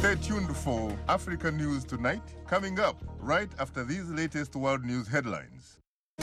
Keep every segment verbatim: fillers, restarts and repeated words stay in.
Stay tuned for Africa News Tonight, coming up right after these latest world news headlines.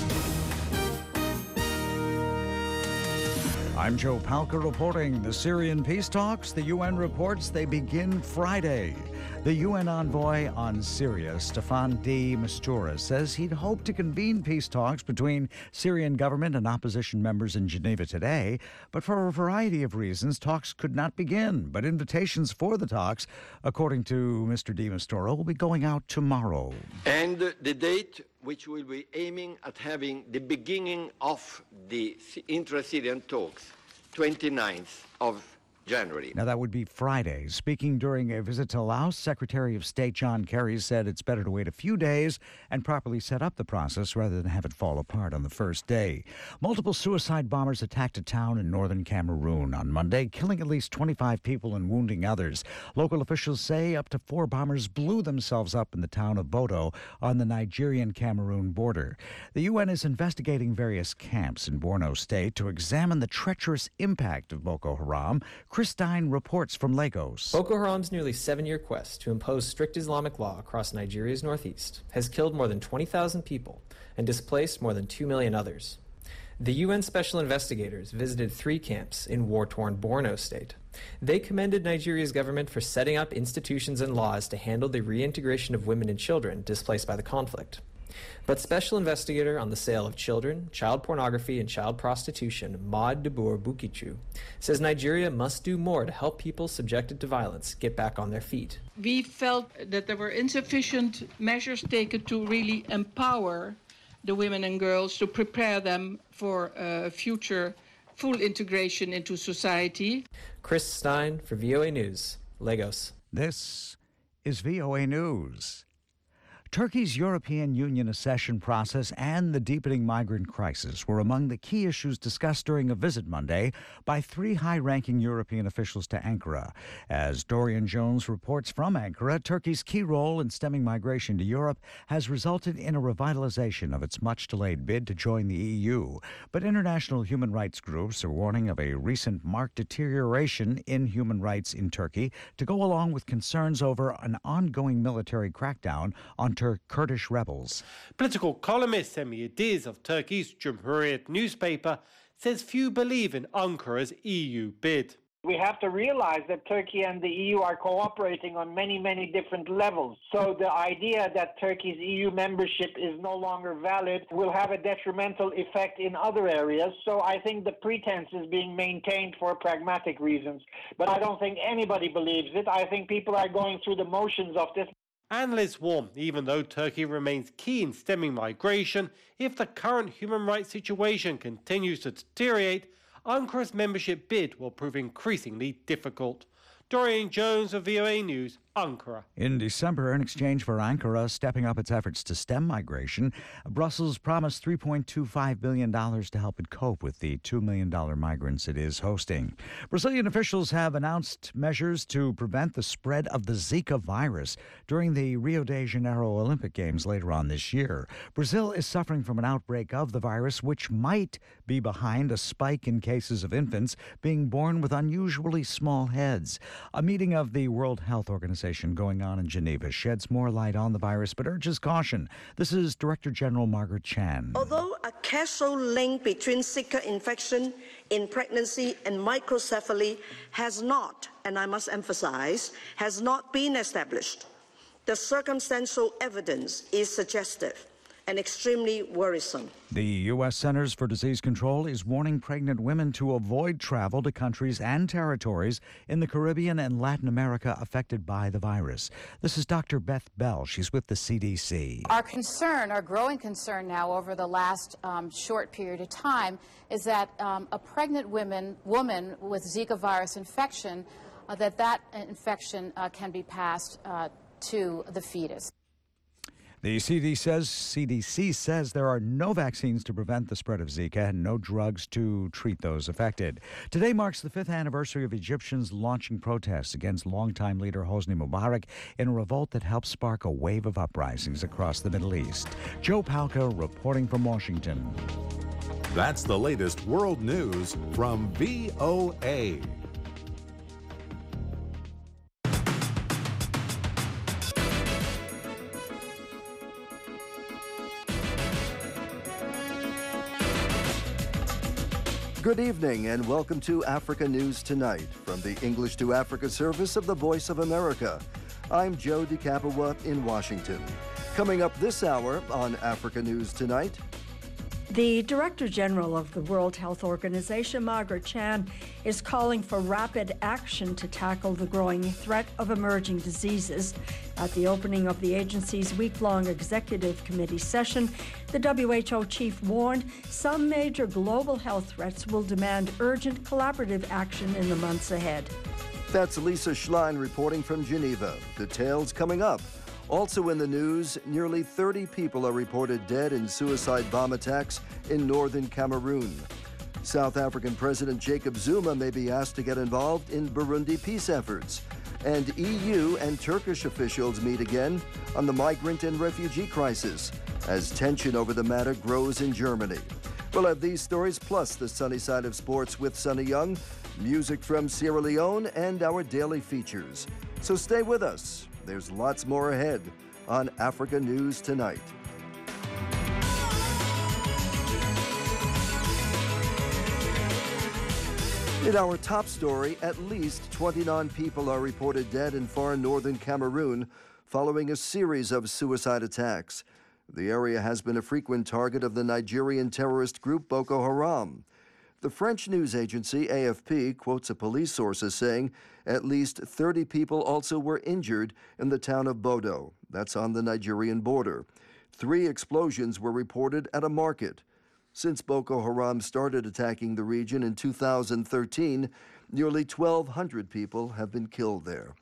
I'm Joe Palca reporting the Syrian peace talks. The U N reports they begin Friday. The U N envoy on Syria, Staffan de Mistura, says he'd hoped to convene peace talks between Syrian government and opposition members in Geneva today, but for a variety of reasons, talks could not begin. But invitations for the talks, according to Mister de Mistura, will be going out tomorrow. And the date which will be aiming at having the beginning of the intra-Syrian talks, twenty-ninth of January. Now, that would be Friday. Speaking during a visit to Laos, Secretary of State John Kerry said it's better to wait a few days and properly set up the process rather than have it fall apart on the first day. Multiple suicide bombers attacked a town in northern Cameroon on Monday, killing at least twenty-five people and wounding others. Local officials say up to four bombers blew themselves up in the town of Bodo on the Nigerian-Cameroon border. The U N is investigating various camps in Borno State to examine the treacherous impact of Boko Haram. Chris Stein reports from Lagos. Boko Haram's nearly seven-year quest to impose strict Islamic law across Nigeria's northeast has killed more than twenty thousand people and displaced more than two million others. The U N special investigators visited three camps in war-torn Borno State. They commended Nigeria's government for setting up institutions and laws to handle the reintegration of women and children displaced by the conflict. But special investigator on the sale of children, child pornography, and child prostitution, Maud Debour Bukichu, says Nigeria must do more to help people subjected to violence get back on their feet. We felt that there were insufficient measures taken to really empower the women and girls, to prepare them for uh, future full integration into society. Chris Stein for V O A News, Lagos. This is V O A News. Turkey's European Union accession process and the deepening migrant crisis were among the key issues discussed during a visit Monday by three high-ranking European officials to Ankara. As Dorian Jones reports from Ankara, Turkey's key role in stemming migration to Europe has resulted in a revitalization of its much-delayed bid to join the E U. But international human rights groups are warning of a recent marked deterioration in human rights in Turkey to go along with concerns over an ongoing military crackdown on Kurdish rebels. Political columnist Semih Yediz of Turkey's Cumhuriyet newspaper says few believe in Ankara's E U bid. We have to realize that Turkey and the E U are cooperating on many, many different levels. So the idea that Turkey's E U membership is no longer valid will have a detrimental effect in other areas. So I think the pretense is being maintained for pragmatic reasons. But I don't think anybody believes it. I think people are going through the motions of this. Analysts warn, even though Turkey remains key in stemming migration, if the current human rights situation continues to deteriorate, Ankara's membership bid will prove increasingly difficult. Dorian Jones of V O A News, Ankara. In December, in exchange for Ankara stepping up its efforts to stem migration, Brussels promised three point two five billion dollars to help it cope with the two million dollars migrants it is hosting. Brazilian officials have announced measures to prevent the spread of the Zika virus during the Rio de Janeiro Olympic Games later on this year. Brazil is suffering from an outbreak of the virus, which might be behind a spike in cases of infants being born with unusually small heads. A meeting of the World Health Organization going on in Geneva sheds more light on the virus but urges caution. This is Director General Margaret Chan. Although a causal link between Zika infection in pregnancy and microcephaly has not, and I must emphasize, has not been established, the circumstantial evidence is suggestive and extremely worrisome. The U S Centers for Disease Control is warning pregnant women to avoid travel to countries and territories in the Caribbean and Latin America affected by the virus. This is Doctor Beth Bell. She's with the C D C. Our concern, our growing concern now over the last um, short period of time is that um, a pregnant woman, woman with Zika virus infection, uh, that that infection uh, can be passed uh, to the fetus. The C D C says, C D C says there are no vaccines to prevent the spread of Zika and no drugs to treat those affected. Today marks the fifth anniversary of Egyptians launching protests against longtime leader Hosni Mubarak in a revolt that helped spark a wave of uprisings across the Middle East. Joe Palca reporting from Washington. That's the latest world news from V O A. Good evening and welcome to Africa News Tonight from the English to Africa service of the Voice of America. I'm Joe DeCapua in Washington. Coming up this hour on Africa News Tonight. The Director General of the World Health Organization, Margaret Chan, is calling for rapid action to tackle the growing threat of emerging diseases. At the opening of the agency's week-long executive committee session, the W H O chief warned some major global health threats will demand urgent collaborative action in the months ahead. That's Lisa Schlein reporting from Geneva. Details coming up. Also in the news, nearly thirty people are reported dead in suicide bomb attacks in northern Cameroon. South African President Jacob Zuma may be asked to get involved in Burundi peace efforts. And E U and Turkish officials meet again on the migrant and refugee crisis as tension over the matter grows in Germany. We'll have these stories plus the sunny side of sports with Sonny Young, music from Sierra Leone, and our daily features. So stay with us. There's lots more ahead on Africa News Tonight. In our top story, at least twenty-nine people are reported dead in far northern Cameroon following a series of suicide attacks. The area has been a frequent target of the Nigerian terrorist group Boko Haram. The French news agency A F P quotes a police source as saying at least thirty people also were injured in the town of Bodo. That's on the Nigerian border. Three explosions were reported at a market. Since Boko Haram started attacking the region in two thousand thirteen, nearly twelve hundred people have been killed there.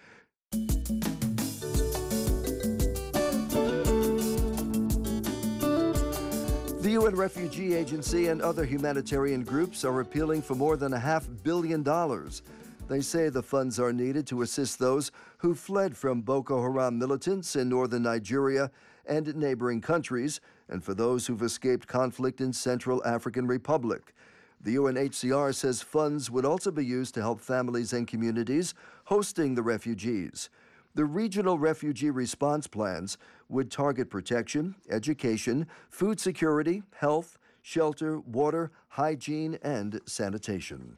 The U N Refugee Agency and other humanitarian groups are appealing for more than a half billion dollars. They say the funds are needed to assist those who fled from Boko Haram militants in northern Nigeria and neighboring countries, and for those who've escaped conflict in Central African Republic. The U N H C R says funds would also be used to help families and communities hosting the refugees. The regional refugee response plans would target protection, education, food security, health, shelter, water, hygiene, and sanitation.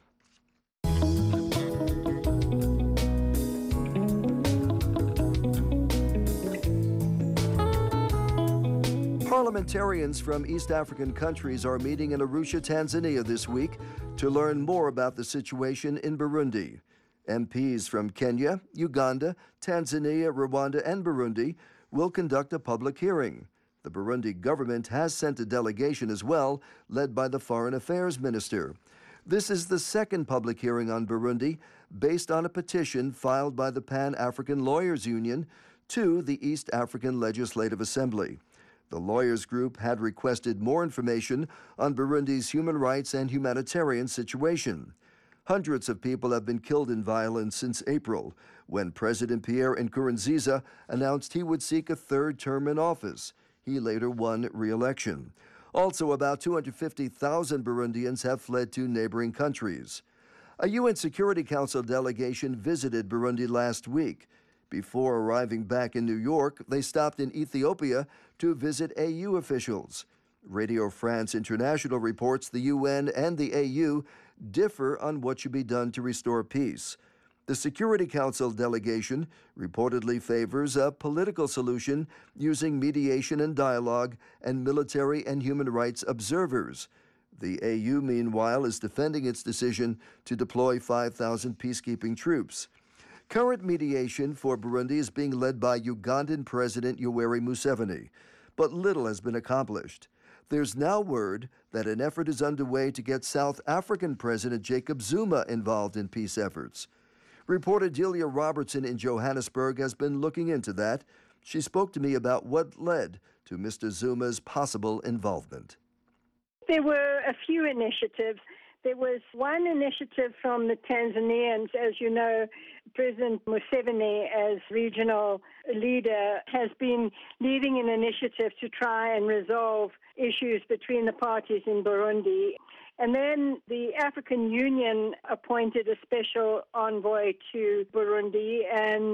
Parliamentarians from East African countries are meeting in Arusha, Tanzania this week to learn more about the situation in Burundi. M Ps from Kenya, Uganda, Tanzania, Rwanda, and Burundi will conduct a public hearing. The Burundi government has sent a delegation as well, led by the Foreign Affairs Minister. This is the second public hearing on Burundi based on a petition filed by the Pan-African Lawyers Union to the East African Legislative Assembly. The lawyers group had requested more information on Burundi's human rights and humanitarian situation. Hundreds of people have been killed in violence since April, when President Pierre Nkurunziza announced he would seek a third term in office. He later won re-election. Also, about two hundred fifty thousand Burundians have fled to neighboring countries. A U N Security Council delegation visited Burundi last week. Before arriving back in New York, they stopped in Ethiopia to visit A U officials. Radio France International reports the U N and the A U differ on what should be done to restore peace. The Security Council delegation reportedly favors a political solution using mediation and dialogue and military and human rights observers. The A U, meanwhile, is defending its decision to deploy five thousand peacekeeping troops. Current mediation for Burundi is being led by Ugandan President Yoweri Museveni, but little has been accomplished. There's now word that an effort is underway to get South African President Jacob Zuma involved in peace efforts. Reporter Delia Robertson in Johannesburg has been looking into that. She spoke to me about what led to Mister Zuma's possible involvement. There were a few initiatives. There was one initiative from the Tanzanians. As you know, President Museveni, as regional leader, has been leading an initiative to try and resolve issues between the parties in Burundi. And then the African Union appointed a special envoy to Burundi, and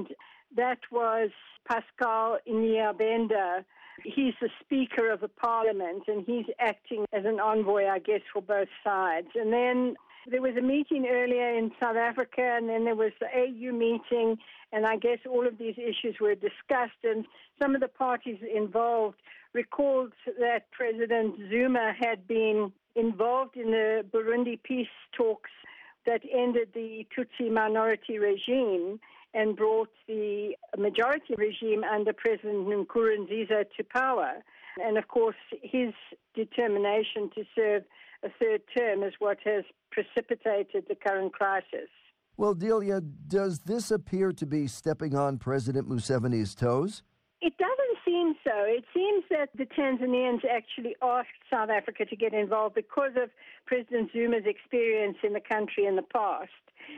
That was Pascal Nyabenda. He's the Speaker of the Parliament, and he's acting as an envoy, I guess, for both sides. And then there was a meeting earlier in South Africa, and then there was the A U meeting, and I guess all of these issues were discussed, and some of the parties involved recalled that President Zuma had been involved in the Burundi peace talks that ended the Tutsi minority regime and brought the majority regime under President Nkurunziza to power. And of course, his determination to serve a third term is what has precipitated the current crisis. Well, Delia, does this appear to be stepping on President Museveni's toes? It doesn't seem so. It seems that the Tanzanians actually asked South Africa to get involved because of President Zuma's experience in the country in the past,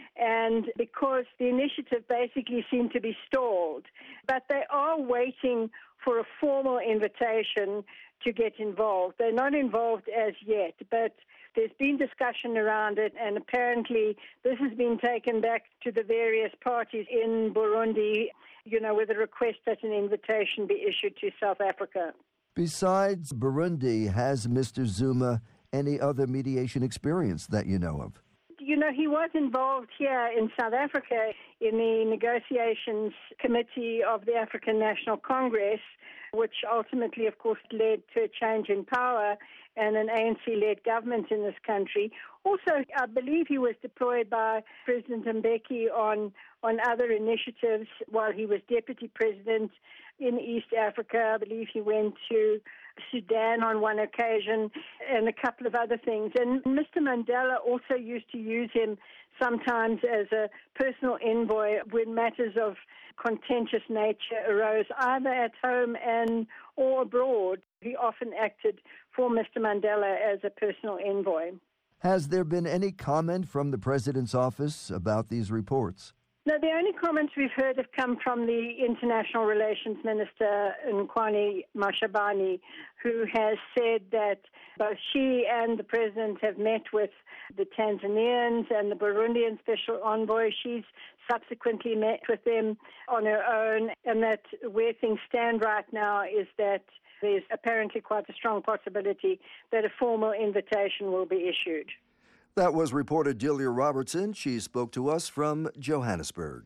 and because the initiative basically seemed to be stalled. But they are waiting for a formal invitation to get involved. They're not involved as yet, but there's been discussion around it, and apparently this has been taken back to the various parties in Burundi, you know, with a request that an invitation be issued to South Africa. Besides Burundi, has Mister Zuma any other mediation experience that you know of? You know, he was involved here in South Africa in the negotiations committee of the African National Congress, which ultimately, of course, led to a change in power and an A N C-led government in this country. Also, I believe he was deployed by President Mbeki on, on other initiatives while he was deputy president in East Africa. I believe he went to Sudan on one occasion and a couple of other things. And Mister Mandela also used to use him sometimes as a personal envoy when matters of contentious nature arose, either at home and or abroad. He often acted for Mister Mandela as a personal envoy. Has there been any comment from the president's office about these reports? No, the only comments we've heard have come from the International Relations Minister, Nkwani Mashabane, who has said that both she and the President have met with the Tanzanians and the Burundian Special Envoy. She's subsequently met with them on her own, and that where things stand right now is that there's apparently quite a strong possibility that a formal invitation will be issued. That was reporter Delia Robertson. She spoke to us from Johannesburg.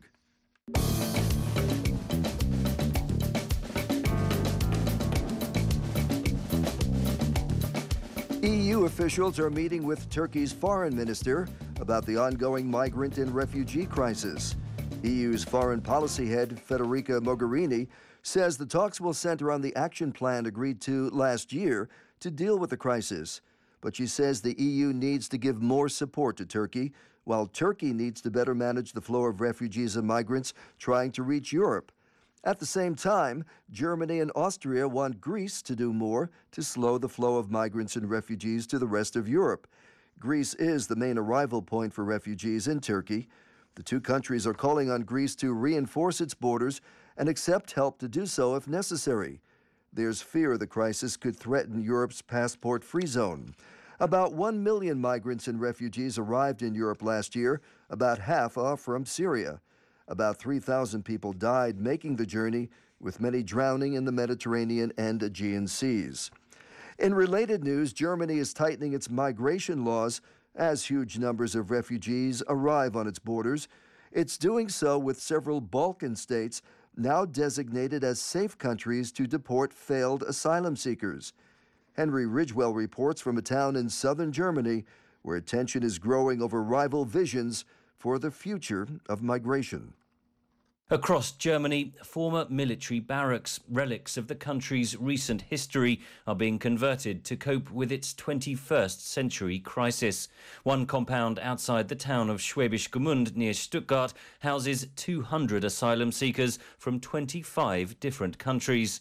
E U officials are meeting with Turkey's foreign minister about the ongoing migrant and refugee crisis. E U's foreign policy head, Federica Mogherini, says the talks will center on the action plan agreed to last year to deal with the crisis. But she says the E U needs to give more support to Turkey, while Turkey needs to better manage the flow of refugees and migrants trying to reach Europe. At the same time, Germany and Austria want Greece to do more to slow the flow of migrants and refugees to the rest of Europe. Greece is the main arrival point for refugees in Turkey. The two countries are calling on Greece to reinforce its borders and accept help to do so if necessary. There's fear the crisis could threaten Europe's passport-free zone. About one million migrants and refugees arrived in Europe last year, about half are from Syria. About three thousand people died making the journey, with many drowning in the Mediterranean and Aegean seas. In related news, Germany is tightening its migration laws as huge numbers of refugees arrive on its borders. It's doing so with several Balkan states now designated as safe countries to deport failed asylum seekers. Henry Ridgewell reports from a town in southern Germany where tension is growing over rival visions for the future of migration. Across Germany, former military barracks, relics of the country's recent history, are being converted to cope with its twenty-first century crisis. One compound outside the town of Schwäbisch Gmünd near Stuttgart houses two hundred asylum seekers from twenty-five different countries.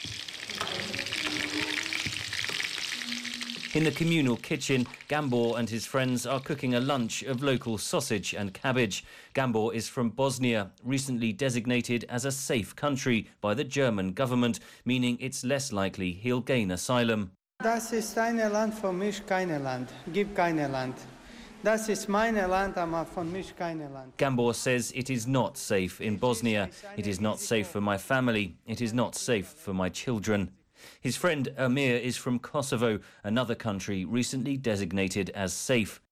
In the communal kitchen, Gambor and his friends are cooking a lunch of local sausage and cabbage. Gambor is from Bosnia, recently designated as a safe country by the German government, meaning it's less likely he'll gain asylum. Das ist eine Land für mich, keine Land. Gibt keine Land. Das ist meine Land, aber von mich keine Land. Gambor says it is not safe in Bosnia. It is not safe for my family. It is not safe for my children. His friend Amir is from Kosovo, another country recently designated as safe.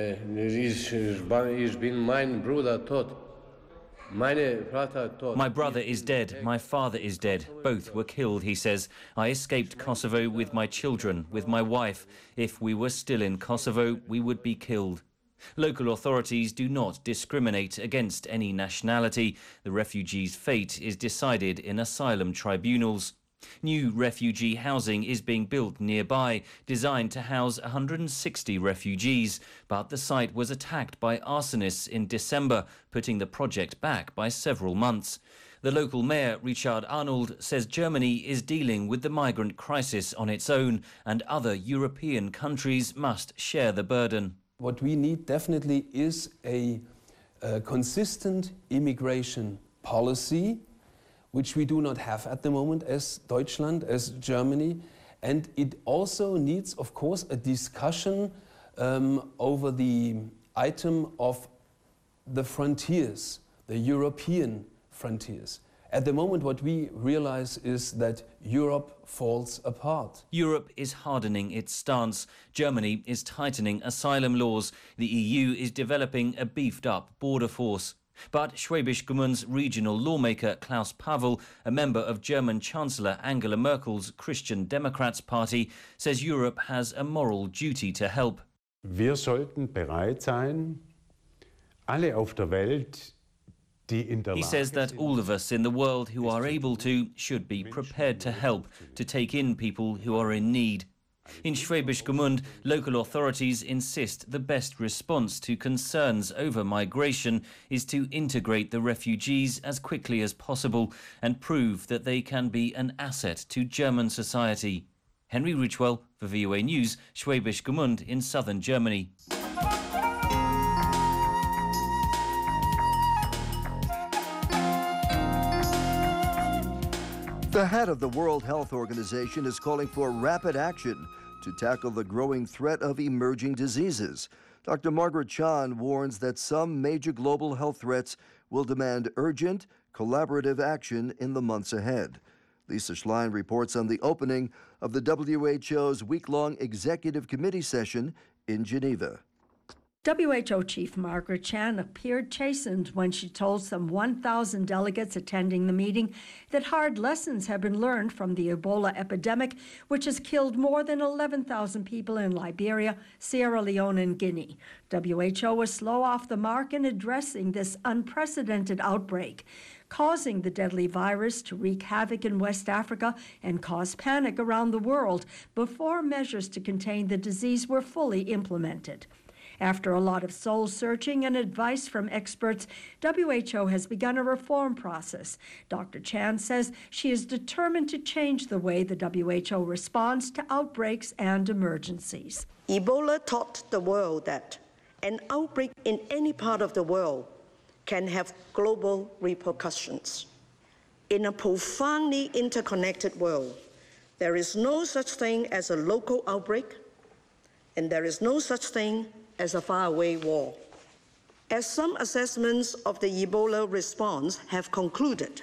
My brother is dead, my father is dead. Both were killed, he says. I escaped Kosovo with my children, with my wife. If we were still in Kosovo, we would be killed. Local authorities do not discriminate against any nationality. The refugees' fate is decided in asylum tribunals. New refugee housing is being built nearby, designed to house one hundred sixty refugees, but the site was attacked by arsonists in December, putting the project back by several months. The local mayor, Richard Arnold, says Germany is dealing with the migrant crisis on its own, and other European countries must share the burden. What we need definitely is a, a consistent immigration policy, which we do not have at the moment as Deutschland, as Germany. And it also needs, of course, a discussion um, over the item of the frontiers, the European frontiers. At the moment, what we realize is that Europe falls apart. Europe is hardening its stance. Germany is tightening asylum laws. The E U is developing a beefed-up border force. But Schwäbisch Gmünd's regional lawmaker Klaus Pavel, a member of German Chancellor Angela Merkel's Christian Democrats party, says Europe has a moral duty to help. Wir sollten bereit sein, alle auf der Welt, die in der Lage sind. He says that all of us in the world who are able to should be prepared to help, to take in people who are in need. In Schwäbisch Gmünd, local authorities insist the best response to concerns over migration is to integrate the refugees as quickly as possible and prove that they can be an asset to German society. Henry Richwell for V O A News, Schwäbisch Gmünd in southern Germany. The head of the World Health Organization is calling for rapid action to tackle the growing threat of emerging diseases. Doctor Margaret Chan warns that some major global health threats will demand urgent, collaborative action in the months ahead. Lisa Schlein reports on the opening of the W H O's week-long executive committee session in Geneva. W H O Chief Margaret Chan appeared chastened when she told some one thousand delegates attending the meeting that hard lessons have been learned from the Ebola epidemic, which has killed more than eleven thousand people in Liberia, Sierra Leone, and Guinea. W H O was slow off the mark in addressing this unprecedented outbreak, causing the deadly virus to wreak havoc in West Africa and cause panic around the world before measures to contain the disease were fully implemented. After a lot of soul-searching and advice from experts, W H O has begun a reform process. Doctor Chan says she is determined to change the way the W H O responds to outbreaks and emergencies. Ebola taught the world that an outbreak in any part of the world can have global repercussions. In a profoundly interconnected world, there is no such thing as a local outbreak, and there is no such thing as a faraway war. As some assessments of the Ebola response have concluded,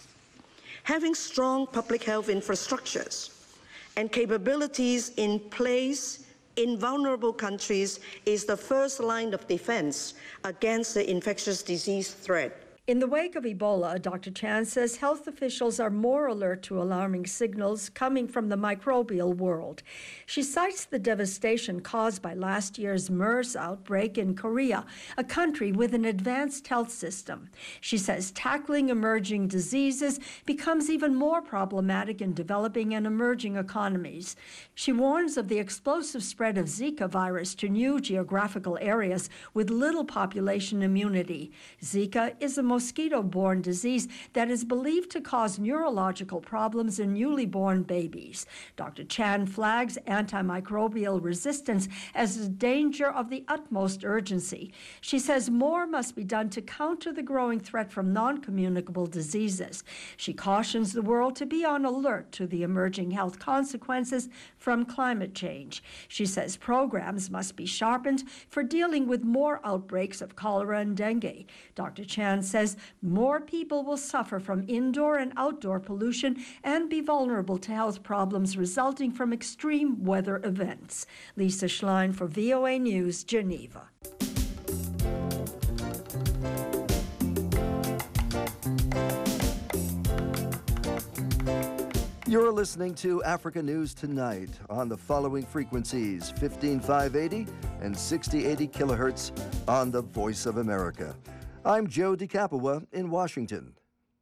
having strong public health infrastructures and capabilities in place in vulnerable countries is the first line of defense against the infectious disease threat. In the wake of Ebola, Doctor Chan says health officials are more alert to alarming signals coming from the microbial world. She cites the devastation caused by last year's MERS outbreak in Korea, a country with an advanced health system. She says tackling emerging diseases becomes even more problematic in developing and emerging economies. She warns of the explosive spread of Zika virus to new geographical areas with little population immunity. Zika is a mosquito-borne disease that is believed to cause neurological problems in newly born babies. Doctor Chan flags antimicrobial resistance as a danger of the utmost urgency. She says more must be done to counter the growing threat from non-communicable diseases. She cautions the world to be on alert to the emerging health consequences from climate change. She says programs must be sharpened for dealing with more outbreaks of cholera and dengue. Doctor Chan says more people will suffer from indoor and outdoor pollution and be vulnerable to health problems resulting from extreme weather events. Lisa Schlein for V O A News, Geneva. You're listening to Africa News Tonight on the following frequencies, fifteen five eighty and sixty eighty kilohertz on the Voice of America. I'm Joe DeCapua in Washington.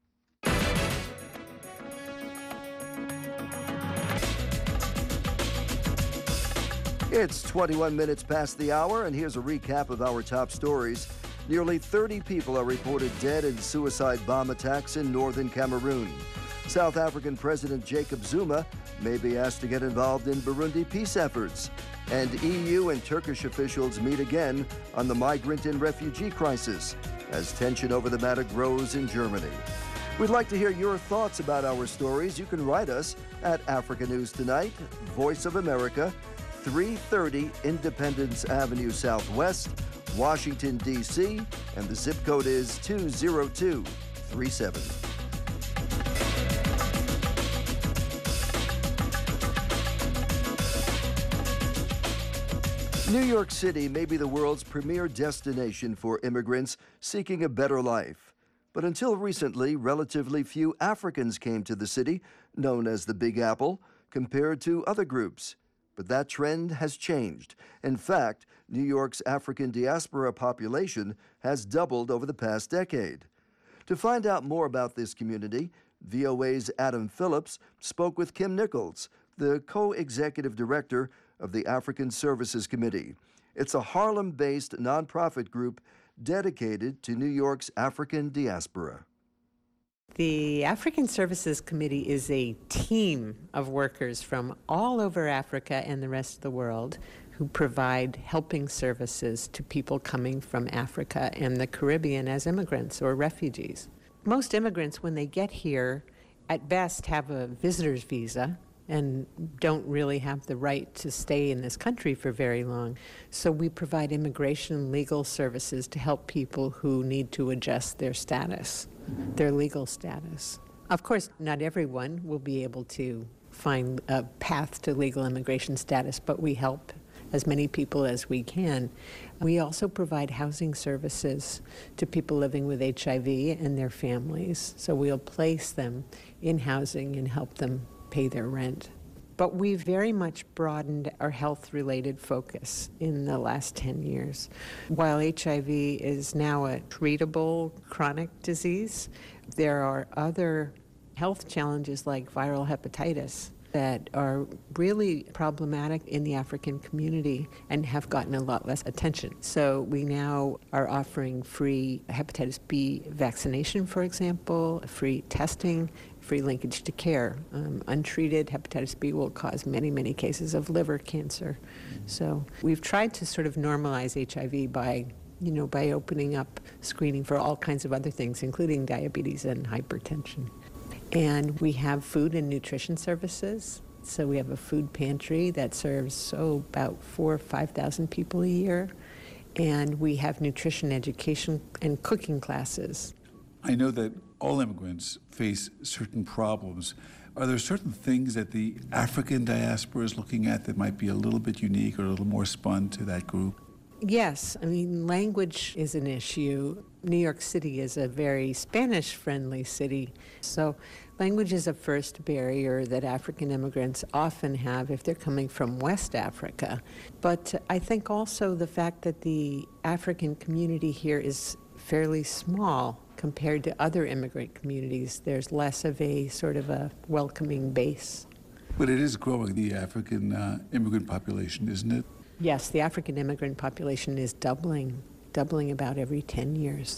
It's twenty-one minutes past the hour, and here's a recap of our top stories. Nearly thirty people are reported dead in suicide bomb attacks in northern Cameroon. South African President Jacob Zuma may be asked to get involved in Burundi peace efforts. And E U and Turkish officials meet again on the migrant and refugee crisis as tension over the matter grows in Germany. We'd like to hear your thoughts about our stories. You can write us at Africa News Tonight, Voice of America, three thirty Independence Avenue Southwest, Washington, D C, and the zip code is two zero two three seven. New York City may be the world's premier destination for immigrants seeking a better life. But until recently, relatively few Africans came to the city, known as the Big Apple, compared to other groups. But that trend has changed. In fact, New York's African diaspora population has doubled over the past decade. To find out more about this community, V O A's Adam Phillips spoke with Kim Nichols, the co-executive director of the African Services Committee. It's a Harlem-based nonprofit group dedicated to New York's African diaspora. The African Services Committee is a team of workers from all over Africa and the rest of the world who provide helping services to people coming from Africa and the Caribbean as immigrants or refugees. Most immigrants, when they get here, at best have a visitor's visa and don't really have the right to stay in this country for very long. So we provide immigration and legal services to help people who need to adjust their status, their legal status. Of course, not everyone will be able to find a path to legal immigration status, but we help as many people as we can. We also provide housing services to people living with H I V and their families. So we'll place them in housing and help them pay their rent. But we've very much broadened our health-related focus in the last ten years. While H I V is now a treatable chronic disease, there are other health challenges like viral hepatitis that are really problematic in the African community and have gotten a lot less attention. So we now are offering free hepatitis B vaccination, for example, free testing, free linkage to care. Um, untreated hepatitis B will cause many, many cases of liver cancer. So we've tried to sort of normalize H I V by, you know, by opening up screening for all kinds of other things, including diabetes and hypertension. And we have food and nutrition services. So we have a food pantry that serves, oh, about four or five thousand people a year. And we have nutrition education and cooking classes. I know that all immigrants face certain problems. Are there certain things that the African diaspora is looking at that might be a little bit unique or a little more spun to that group? Yes, I mean, language is an issue. New York City is a very Spanish-friendly city, so language is a first barrier that African immigrants often have if they're coming from West Africa. But I think also the fact that the African community here is fairly small compared to other immigrant communities. There's less of a sort of a welcoming base. But it is growing, the African uh, immigrant population, isn't it? Yes, the African immigrant population is doubling, doubling about every ten years.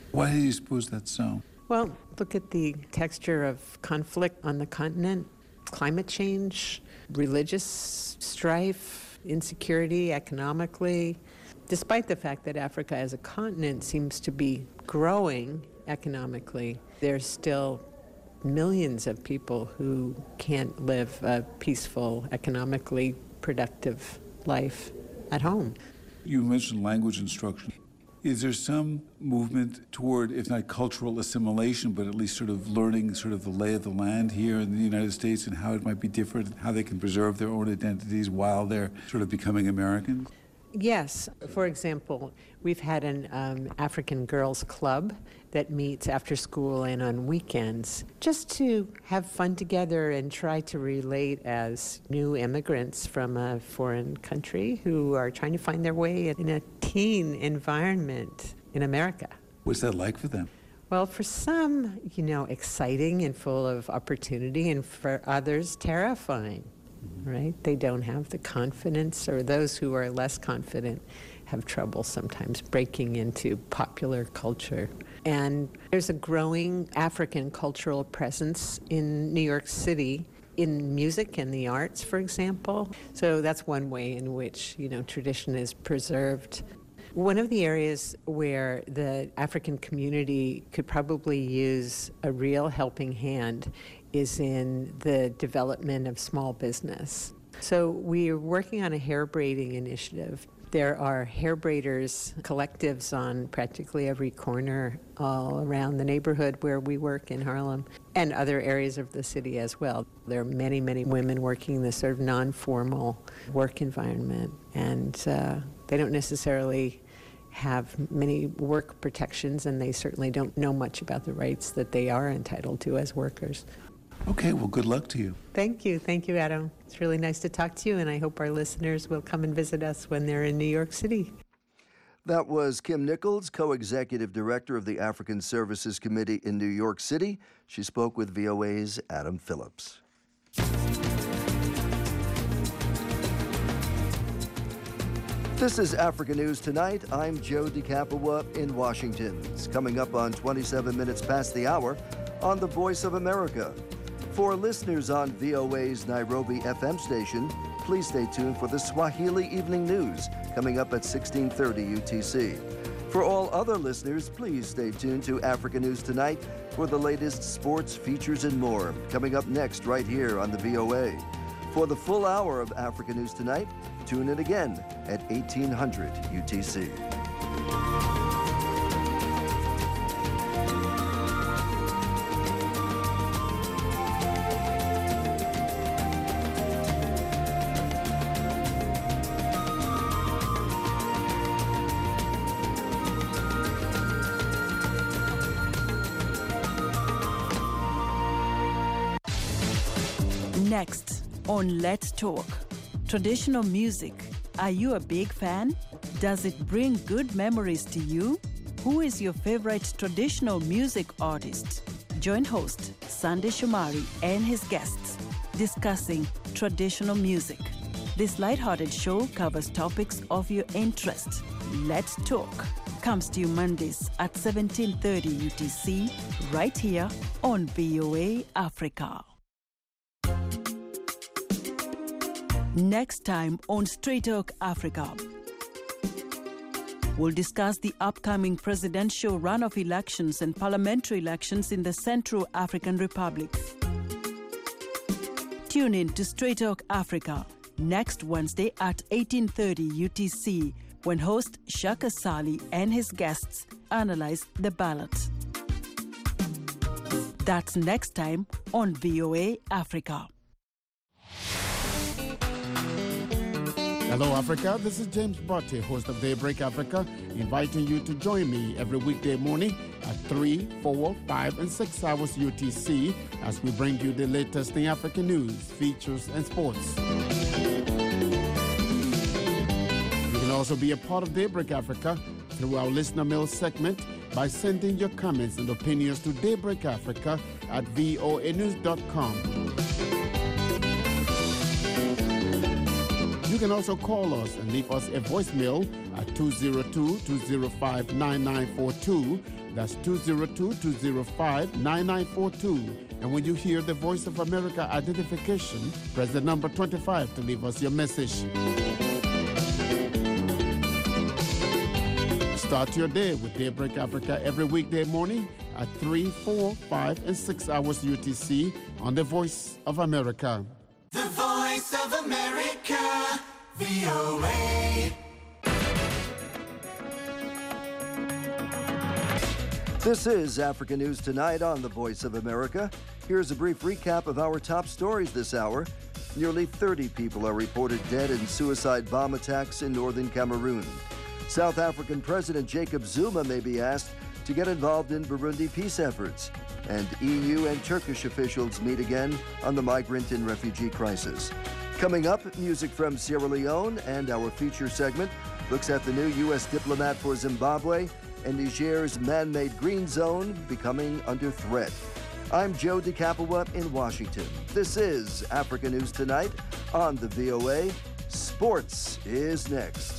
Why do you suppose that's so? Well, look at the texture of conflict on the continent, climate change, religious strife, insecurity economically. Despite the fact that Africa as a continent seems to be growing economically, there's still millions of people who can't live a peaceful, economically productive life at home. You mentioned language instruction. Is there some movement toward, if not cultural assimilation, but at least sort of learning sort of the lay of the land here in the United States and how it might be different, and how they can preserve their own identities while they're sort of becoming Americans? Yes. For example, we've had an um, African Girls Club that meets after school and on weekends just to have fun together and try to relate as new immigrants from a foreign country who are trying to find their way in a teen environment in America. What's that like for them? Well, for some, you know, exciting and full of opportunity, and for others, terrifying. Right? They don't have the confidence, or those who are less confident have trouble sometimes breaking into popular culture. And there's a growing African cultural presence in New York City, in music and the arts, for example. So that's one way in which, you know, tradition is preserved. One of the areas where the African community could probably use a real helping hand is in the development of small business. So we are working on a hair braiding initiative. There are hair braiders collectives on practically every corner all around the neighborhood where we work in Harlem, and other areas of the city as well. There are many, many women working in this sort of non-formal work environment, and uh, they don't necessarily have many work protections, and they certainly don't know much about the rights that they are entitled to as workers. Okay, well, good luck to you. Thank you. Thank you, Adam. It's really nice to talk to you, and I hope our listeners will come and visit us when they're in New York City. That was Kim Nichols, co-executive director of the African Services Committee in New York City. She spoke with V O A's Adam Phillips. This is Africa News Tonight. I'm Joe DeCapua in Washington. It's coming up on twenty-seven minutes past the hour on the Voice of America. For listeners on V O A's Nairobi F M station, please stay tuned for the Swahili Evening News coming up at sixteen thirty U T C. For all other listeners, please stay tuned to Africa News Tonight for the latest sports, features, and more coming up next right here on the V O A. For the full hour of Africa News Tonight, tune in again at eighteen hundred U T C. Next on Let's Talk, traditional music. Are you a big fan? Does it bring good memories to you? Who is your favorite traditional music artist? Join host Sandy Shomari and his guests discussing traditional music. This lighthearted show covers topics of your interest. Let's Talk comes to you Mondays at seventeen thirty U T C right here on V O A Africa. Next time on Straight Talk Africa, we'll discuss the upcoming presidential runoff elections and parliamentary elections in the Central African Republic. Tune in to Straight Talk Africa next Wednesday at eighteen thirty U T C when host Shaka Sali and his guests analyze the ballot. That's next time on V O A Africa. Hello, Africa. This is James Botte, host of Daybreak Africa, inviting you to join me every weekday morning at three, four, five, and six hours U T C as we bring you the latest in African news, features, and sports. You can also be a part of Daybreak Africa through our listener mail segment by sending your comments and opinions to Daybreak Africa at voa news dot com. You can also call us and leave us a voicemail at two zero two, two zero five, nine nine four two That's two zero two, two zero five, nine nine four two. And when you hear the Voice of America identification, press the number twenty-five to leave us your message. Start your day with Daybreak Africa every weekday morning at three, four, five, and six hours U T C on the Voice of America. The Voice of America, V O A. This is Africa News Tonight on the Voice of America. Here's a brief recap of our top stories this hour. Nearly thirty people are reported dead in suicide bomb attacks in northern Cameroon. South African President Jacob Zuma may be asked to get involved in Burundi peace efforts. And E U and Turkish officials meet again on the migrant and refugee crisis. Coming up, music from Sierra Leone, and our feature segment looks at the new U S diplomat for Zimbabwe and Niger's man-made green zone becoming under threat. I'm Joe DeCapua in Washington. This is Africa News Tonight on the V O A. Sports is next.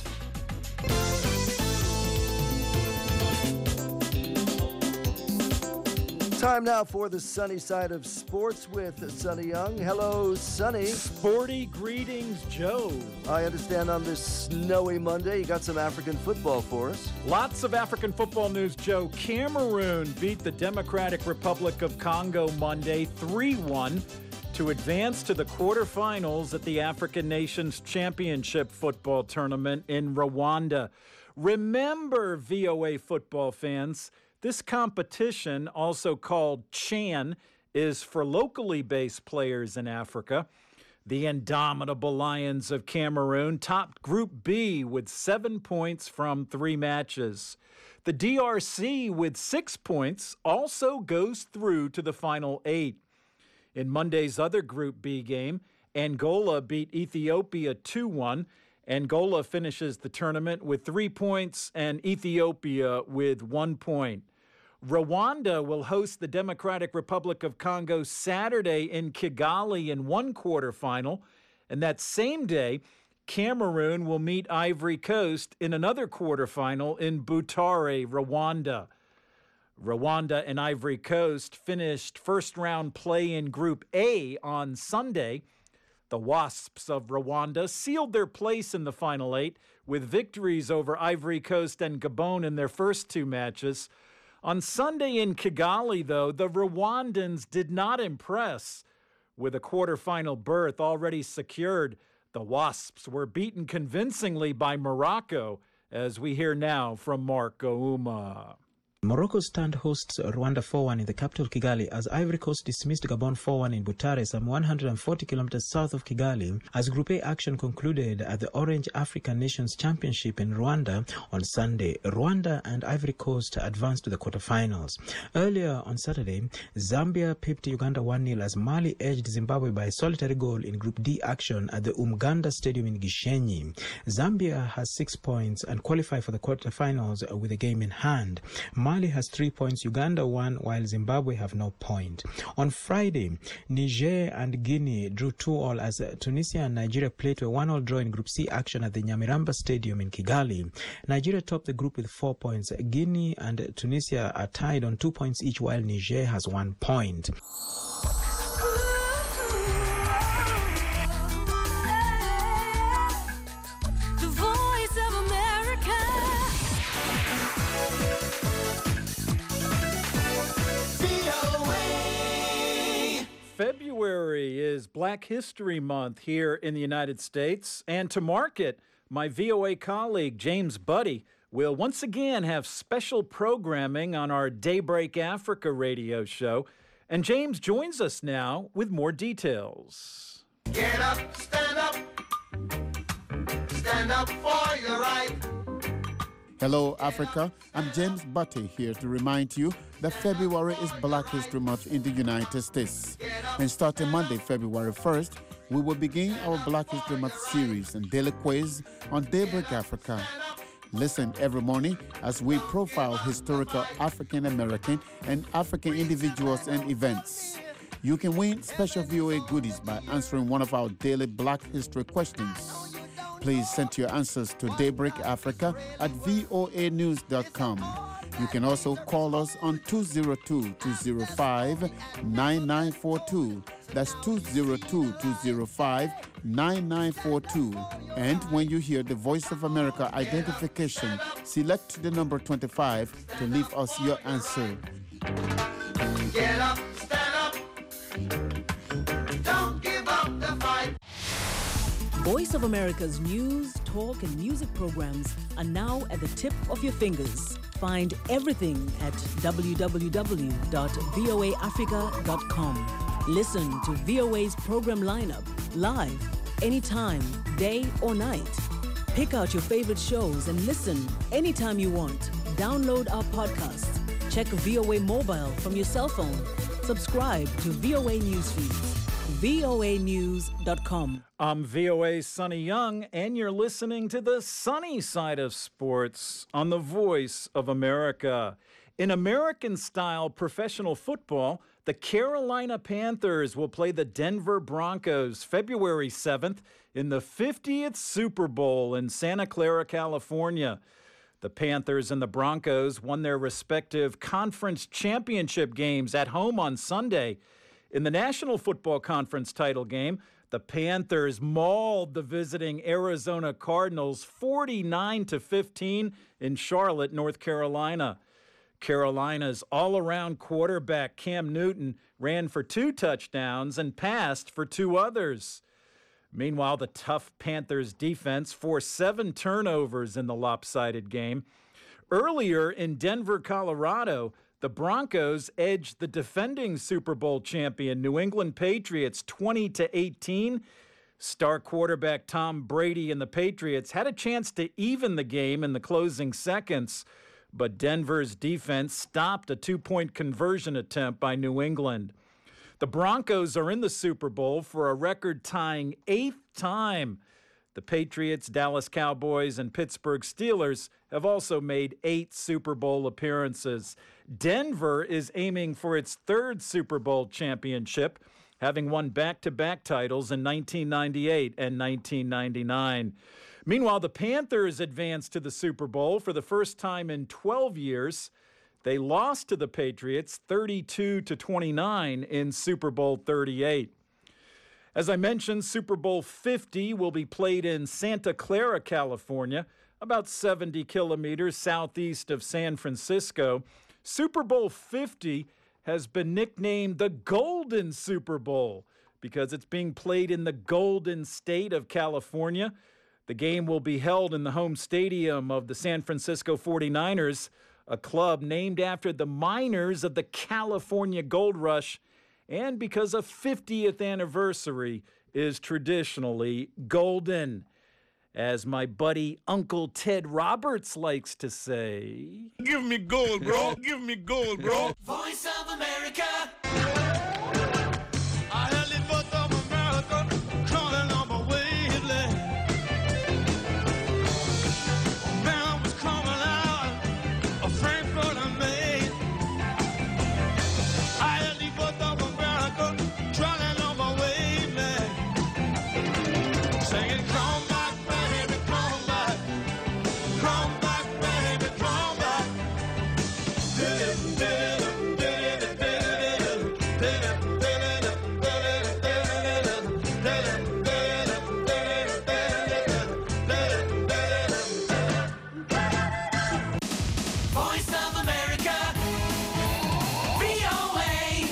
Time now for the sunny side of sports with Sonny Young. Hello, Sonny. Sporty greetings, Joe. I understand on this snowy Monday you got some African football for us. Lots of African football news, Joe. Cameroon beat the Democratic Republic of Congo Monday three one to advance to the quarterfinals at the African Nations Championship football tournament in Rwanda. Remember, V O A football fans, this competition, also called CHAN, is for locally based players in Africa. The indomitable Lions of Cameroon topped Group B with seven points from three matches. The D R C, with six points, also goes through to the final eight. In Monday's other Group B game, Angola beat Ethiopia two one. Angola finishes the tournament with three points and Ethiopia with one point. Rwanda will host the Democratic Republic of Congo Saturday in Kigali in one quarterfinal, and that same day, Cameroon will meet Ivory Coast in another quarterfinal in Butare, Rwanda. Rwanda and Ivory Coast finished first-round play in Group A on Sunday. The Wasps of Rwanda sealed their place in the final eight with victories over Ivory Coast and Gabon in their first two matches. On Sunday in Kigali, though, the Rwandans did not impress. With a quarterfinal berth already secured, the Wasps were beaten convincingly by Morocco, as we hear now from Mark Ouma. Morocco stand hosts Rwanda four one in the capital Kigali as Ivory Coast dismissed Gabon four one in Butare, some one hundred forty kilometers south of Kigali, as Group A action concluded at the Orange African Nations Championship in Rwanda on Sunday. Rwanda and Ivory Coast advanced to the quarterfinals. Earlier on Saturday, Zambia pipped Uganda one nil as Mali edged Zimbabwe by a solitary goal in Group D action at the Umganda Stadium in Gishenyi. Zambia has six points and qualified for the quarterfinals with a game in hand. Mali has three points, Uganda one, while Zimbabwe have no point. On Friday, Niger and Guinea drew two all as Tunisia and Nigeria played to a one all draw in Group C action at the Nyamiramba Stadium in Kigali. Nigeria topped the group with four points. Guinea and Tunisia are tied on two points each, while Niger has one point. February is Black History Month here in the United States, and to mark it, my V O A colleague James Buddy will once again have special programming on our Daybreak Africa radio show, and James joins us now with more details. Get up, stand up, stand up for your right. Hello, Africa. I'm James Butty here to remind you that February is Black History Month in the United States. And starting Monday, February first, we will begin our Black History Month series and daily quiz on Daybreak Africa. Listen every morning as we profile historical African American and African individuals and events. You can win special V O A goodies by answering one of our daily Black History questions. Please send your answers to Daybreak Africa at voa news dot com. You can also call us on two oh two, two oh five, nine nine four two. That's two oh two, two oh five, nine nine four two. And when you hear the Voice of America identification, select the number twenty-five to leave us your answer. Get up, stand up. Don't give up the fight. Voice of America's news, talk, and music programs are now at the tip of your fingers. Find everything at w w w dot v o a africa dot com. Listen to V O A's program lineup live, anytime, day or night. Pick out your favorite shows and listen anytime you want. Download our podcasts. Check V O A Mobile from your cell phone. Subscribe to V O A Newsfeeds. v o a news dot com. I'm V O A's Sonny Young, and you're listening to the sunny side of sports on the Voice of America. In American-style professional football, the Carolina Panthers will play the Denver Broncos February seventh in the fiftieth Super Bowl in Santa Clara, California. The Panthers and the Broncos won their respective conference championship games at home on Sunday. In the National Football Conference title game, the Panthers mauled the visiting Arizona Cardinals forty-nine to fifteen in Charlotte, North Carolina. Carolina's all-around quarterback Cam Newton ran for two touchdowns and passed for two others. Meanwhile, the tough Panthers defense forced seven turnovers in the lopsided game. Earlier in Denver, Colorado, the Broncos edged the defending Super Bowl champion New England Patriots twenty to eighteen. Star quarterback Tom Brady and the Patriots had a chance to even the game in the closing seconds, but Denver's defense stopped a two-point conversion attempt by New England. The Broncos are in the Super Bowl for a record-tying eighth time. The Patriots, Dallas Cowboys, and Pittsburgh Steelers have also made eight Super Bowl appearances. Denver is aiming for its third Super Bowl championship, having won back-to-back titles in nineteen ninety-eight and nineteen ninety-nine. Meanwhile, the Panthers advanced to the Super Bowl for the first time in twelve years. They lost to the Patriots thirty-two to twenty-nine in Super Bowl thirty-eight. As I mentioned, Super Bowl fifty will be played in Santa Clara, California, about seventy kilometers southeast of San Francisco. Super Bowl fifty has been nicknamed the Golden Super Bowl because it's being played in the Golden State of California. The game will be held in the home stadium of the San Francisco forty-niners, a club named after the miners of the California Gold Rush, and because a fiftieth anniversary is traditionally golden. As my buddy Uncle Ted Roberts likes to say, Give me gold, bro. Give me gold, bro. Voice of America. I live for of America, crawling on my way lately. Man, I was coming out of Frankfurt and Maine. I live for of America, crawling on my way, man. Singing, come back, baby, come back. Come back, baby, come back. Voice of America, V O A,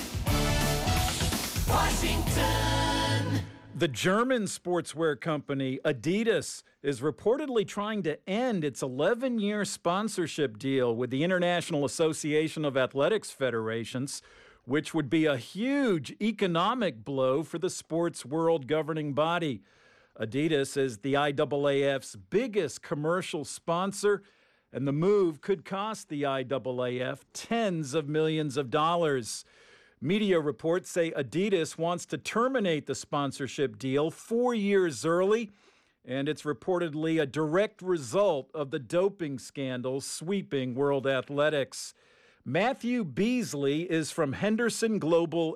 Washington. The German sportswear company Adidas is reportedly trying to end its eleven-year sponsorship deal with the International Association of Athletics Federations, which would be a huge economic blow for the sports world governing body. Adidas is the I A A F's biggest commercial sponsor, and the move could cost the I A A F tens of millions of dollars. Media reports say Adidas wants to terminate the sponsorship deal four years early, and it's reportedly a direct result of the doping scandal sweeping world athletics. Matthew Beasley is from Henderson Global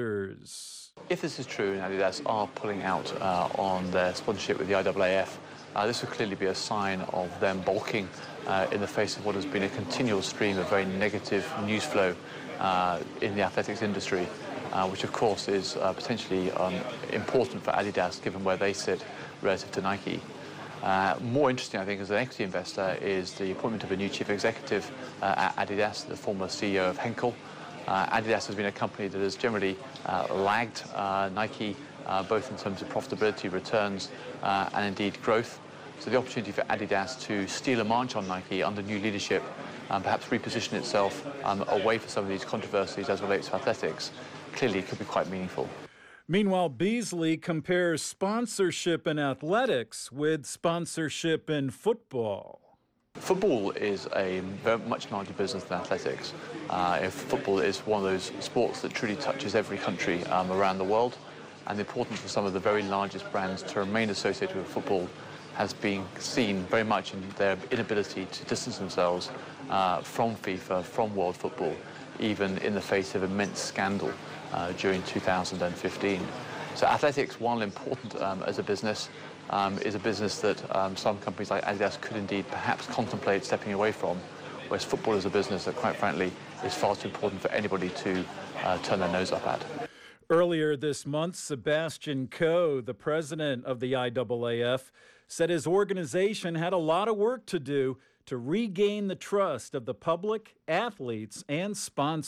Investors. If this is true and Adidas are pulling out uh, on their sponsorship with the I A A F, Uh, this would clearly be a sign of them balking uh, in the face of what has been a continual stream of very negative news flow uh, in the athletics industry, uh, which of course is uh, potentially um, important for Adidas given where they sit relative to Nike. Uh, more interesting, I think, as an equity investor is the appointment of a new chief executive uh, at Adidas, the former C E O of Henkel. Uh, Adidas has been a company that has generally uh, lagged uh, Nike, uh, both in terms of profitability, returns, uh, and indeed growth. So the opportunity for Adidas to steal a march on Nike under new leadership, and perhaps reposition itself um, away from some of these controversies as relates to athletics, clearly could be quite meaningful. Meanwhile, Beasley compares sponsorship in athletics with sponsorship in football. Football is a very much larger business than athletics. Uh, if football is one of those sports that truly touches every country um, around the world, and the importance for some of the very largest brands to remain associated with football has been seen very much in their inability to distance themselves uh, from FIFA, from world football, even in the face of immense scandal uh, during two thousand fifteen. So athletics, while important um, as a business, um, is a business that um, some companies like Adidas could indeed perhaps contemplate stepping away from, whereas football is a business that, quite frankly, is far too important for anybody to uh, turn their nose up at. Earlier this month, Sebastian Coe, the president of the I A A F, said his organization had a lot of work to do to regain the trust of the public, athletes, and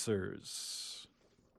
sponsors.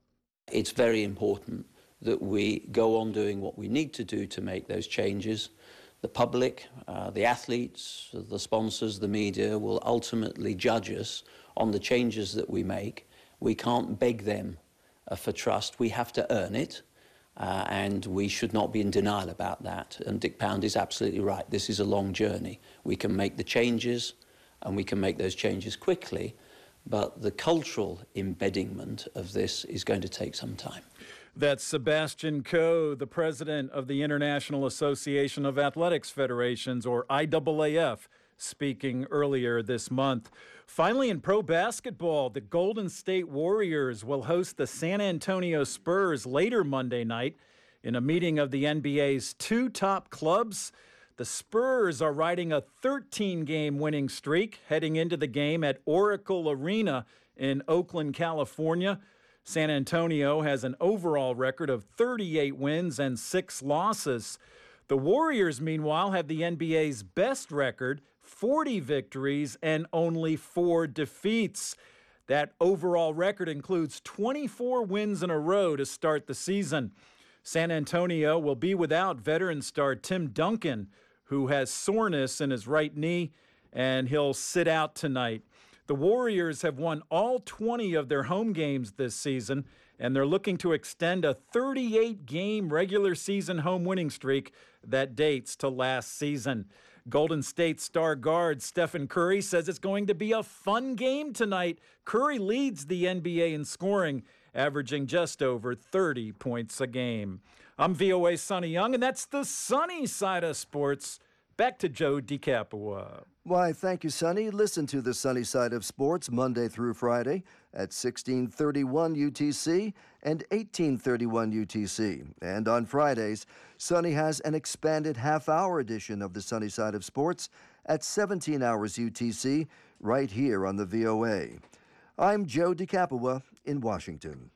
It's very important that we go on doing what we need to do to make those changes. The public, uh, the athletes, the sponsors, the media will ultimately judge us on the changes that we make. We can't beg them uh, for trust. We have to earn it. Uh, and we should not be in denial about that. And Dick Pound is absolutely right. This is a long journey. We can make the changes, and we can make those changes quickly, but the cultural embedment of this is going to take some time. That's Sebastian Coe, the president of the International Association of Athletics Federations, or I A A F, speaking earlier this month. Finally, in pro basketball, the Golden State Warriors will host the San Antonio Spurs later Monday night in a meeting of the N B A's two top clubs. The Spurs are riding a thirteen-game winning streak heading into the game at Oracle Arena in Oakland, California. San Antonio has an overall record of thirty-eight wins and six losses. The Warriors, meanwhile, have the N B A's best record, forty victories and only four defeats. That overall record includes twenty-four wins in a row to start the season. San Antonio will be without veteran star Tim Duncan, who has soreness in his right knee, and he'll sit out tonight. The Warriors have won all twenty of their home games this season, and they're looking to extend a thirty-eight game regular season home winning streak that dates to last season. Golden State star guard Stephen Curry says it's going to be a fun game tonight. Curry leads the N B A in scoring, averaging just over thirty points a game. I'm V O A's Sonny Young, and that's the sunny side of sports. Back to Joe DiCapua. Why, thank you, Sonny. Listen to the sunny side of sports Monday through Friday at sixteen thirty-one U T C and eighteen thirty-one U T C. And on Fridays, Sonny has an expanded half-hour edition of the sunny side of sports at seventeen hours U T C right here on the V O A. I'm Joe DiCapua in Washington.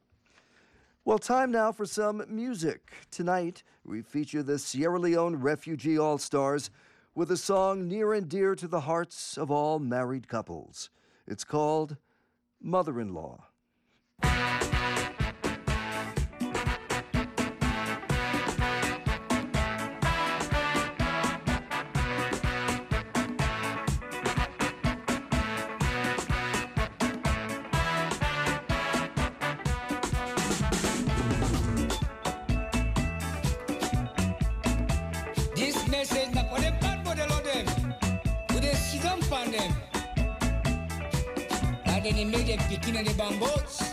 Well, time now for some music. Tonight, we feature the Sierra Leone Refugee All-Stars with a song near and dear to the hearts of all married couples. It's called Mother-in-Law. This message not for them bad for the Lord them. We dey sit down on them. And then he made them picking on the bamboos.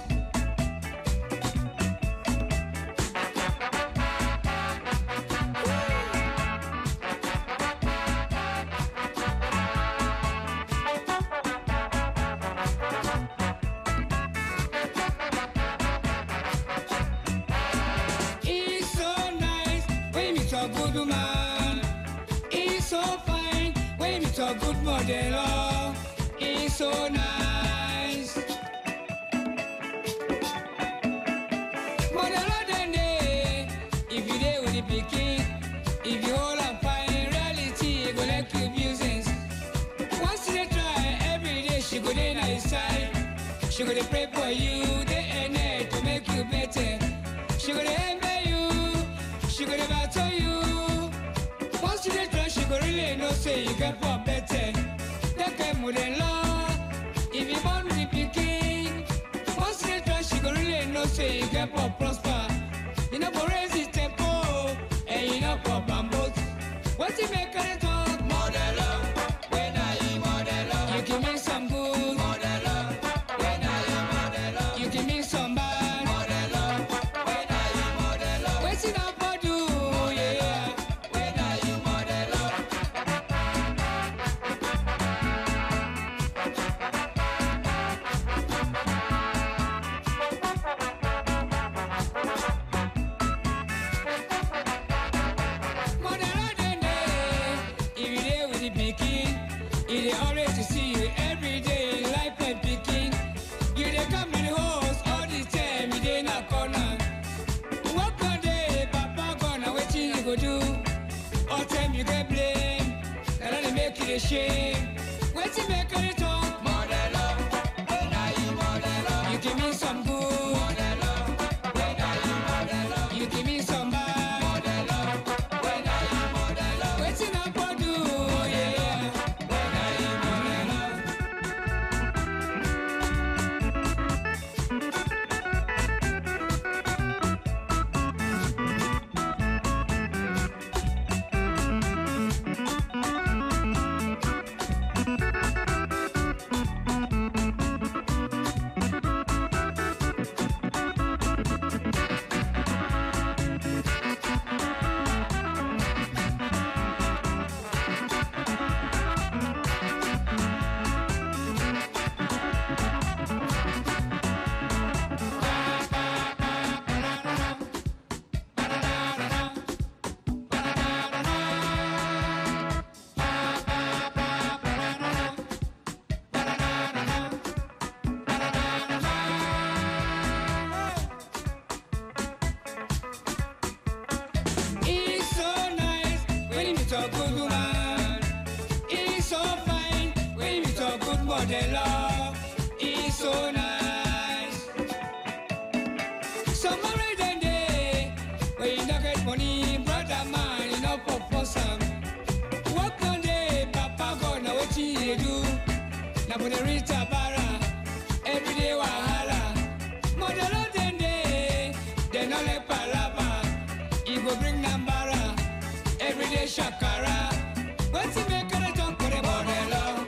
It's so nice when you meet a good man. It's so model is so nice. Model then day, if you there with the picking, if you hold up fine reality, you go like you business. Once they try every day, she go there nice side. She go to pray for you day and night to make you better. She go to envy you, she go to battle you. Once you try, she go really know say you get for better. That can move the law. If you born with the picking, once you try, she go really know say you get for prosper. You know for raise the tempo, and you know for bamboo. What you make her talk? Model up, when I am model up. You give me some good. Model up, when I am model up. You give me some bad. Model up, when I am model up. What's it up for do? Yeah, when I am model up. It is always to see you every day, life like picking. You they come in the house all the time, you they not corner. Walk one day, Papa gonna wait till you go do. All time you get blame, and only make you shame. Wait till make it talk, model up, when I you model up. You give me some good, model up, when I you model up. You give me some bad, model up, when I you model up. Wait till I go do, yeah. Model is so nice. Some married and day, when you don't get money, brother man, you know for some. Work one day, Papa gonna what you do. Now for the Rita Barra, every day wahala. Model then day, they no like palava. You go bring Nambara, every day shakara. What's the make of the talk for the model?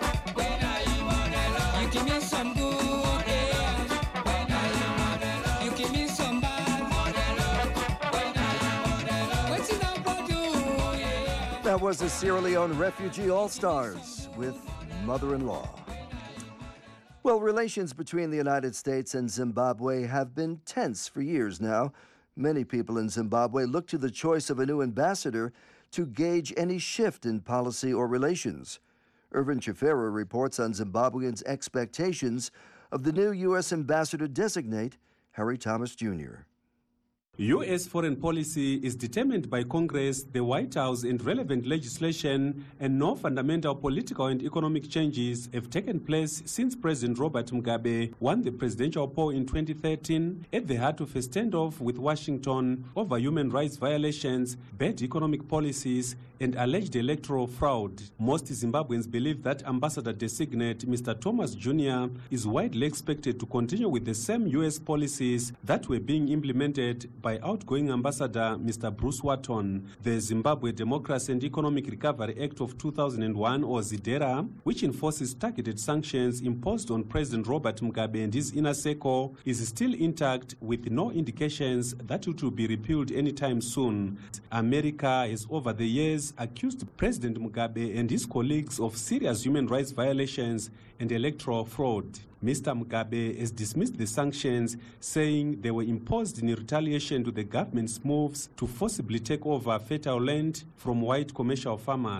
Give me some good, yeah. When I am model up. You give me some bad, model up. When I am model up. What's it up for do, yeah. That was the Sierra Leone Refugee All-Stars with Mother-in-Law. Well, relations between the United States and Zimbabwe have been tense for years now. Many people in Zimbabwe look to the choice of a new ambassador to gauge any shift in policy or relations. Irvin Chifera reports on Zimbabweans' expectations of the new U S ambassador-designate, Harry Thomas Junior U S foreign policy is determined by Congress, the White House, and relevant legislation, and no fundamental political and economic changes have taken place since President Robert Mugabe won the presidential poll in twenty thirteen at the heart of a standoff with Washington over human rights violations, bad economic policies, and alleged electoral fraud. Most Zimbabweans believe that Ambassador-designate Mister Thomas Junior is widely expected to continue with the same U S policies that were being implemented by outgoing Ambassador Mister Bruce Watton. The Zimbabwe Democracy and Economic Recovery Act of two thousand one, or ZIDERA, which enforces targeted sanctions imposed on President Robert Mugabe and his inner circle, is still intact with no indications that it will be repealed anytime soon. America has over the years accused President Mugabe and his colleagues of serious human rights violations and electoral fraud. Mister Mugabe has dismissed the sanctions, saying they were imposed in retaliation to the government's moves to forcibly take over fertile land from white commercial farmers.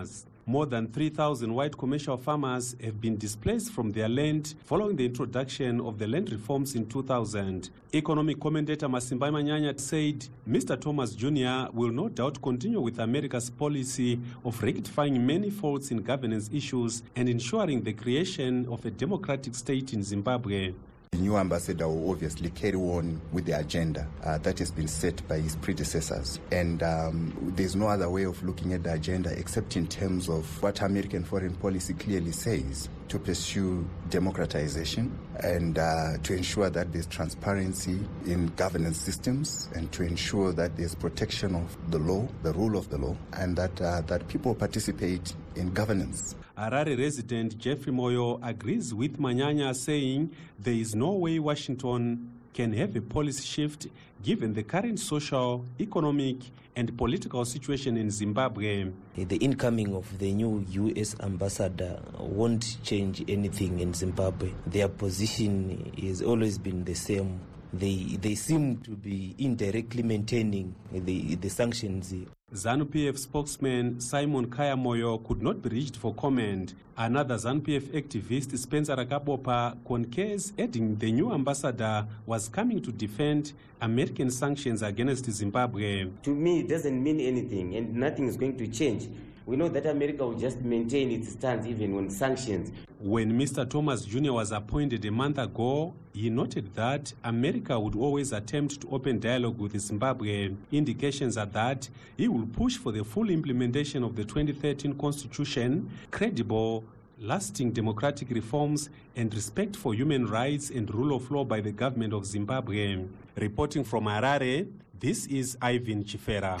More than three thousand white commercial farmers have been displaced from their land following the introduction of the land reforms in two thousand. Economic commentator Masimbai Manyanya said Mister Thomas Junior will no doubt continue with America's policy of rectifying many faults in governance issues and ensuring the creation of a democratic state in Zimbabwe. The new ambassador will obviously carry on with the agenda uh, that has been set by his predecessors. And um, there's no other way of looking at the agenda except in terms of what American foreign policy clearly says, to pursue democratization and uh, to ensure that there's transparency in governance systems and to ensure that there's protection of the law, the rule of the law, and that, uh, that people participate in governance. Harare resident Jeffrey Moyo agrees with Manyanya, saying there is no way Washington can have a policy shift given the current social, economic and political situation in Zimbabwe. The incoming of the new U S ambassador won't change anything in Zimbabwe. Their position has always been the same. They, they seem to be indirectly maintaining the, the sanctions. ZANU-P F spokesman Simon Kaya Moyo could not be reached for comment. Another ZANU-P F activist, Spencer Rakabopa, concurs, adding the new ambassador was coming to defend American sanctions against Zimbabwe. To me, it doesn't mean anything, and nothing is going to change. We know that America will just maintain its stance even on sanctions. When Mister Thomas Junior was appointed a month ago, he noted that America would always attempt to open dialogue with Zimbabwe. Indications are that he will push for the full implementation of the twenty thirteen Constitution, credible, lasting democratic reforms, and respect for human rights and rule of law by the government of Zimbabwe. Reporting from Harare, this is Ivan Chifera.